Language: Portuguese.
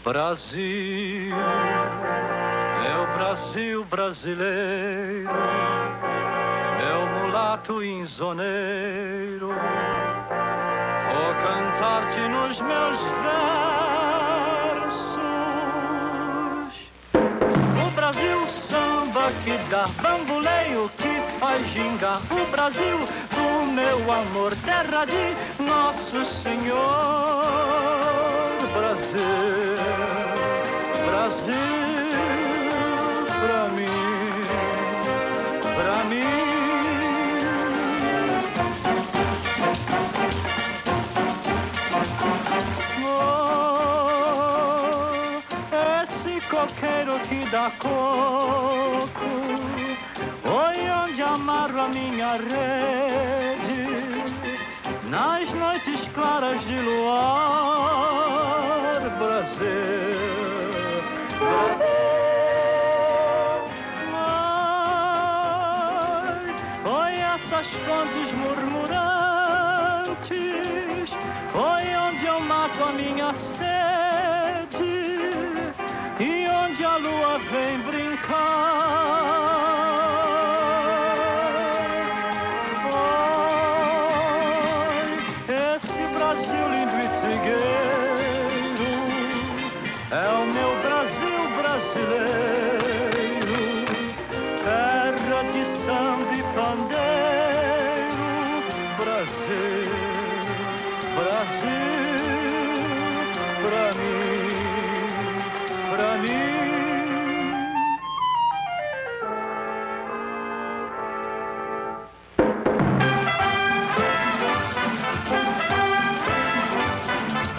Brasil, meu Brasil brasileiro, meu mulato insoneiro, vou cantar-te nos meus versos. O Brasil samba que dá bamboleio, que faz gingar. O Brasil do meu amor, terra de Nosso Senhor. Brasil, Brasil, pra mim, pra mim. Oh, esse coqueiro que dá coco, oi, onde amarro a minha rede, nas noites claras de luar. Brasil, Brasil, ai, oi, essas fontes murmurantes, oi, onde eu mato a minha sede e onde a lua vem brincar. Brasil lindo e trigueiro, é o meu Brasil brasileiro, terra de samba e pandeiro. Brasil, Brasil, pra mim.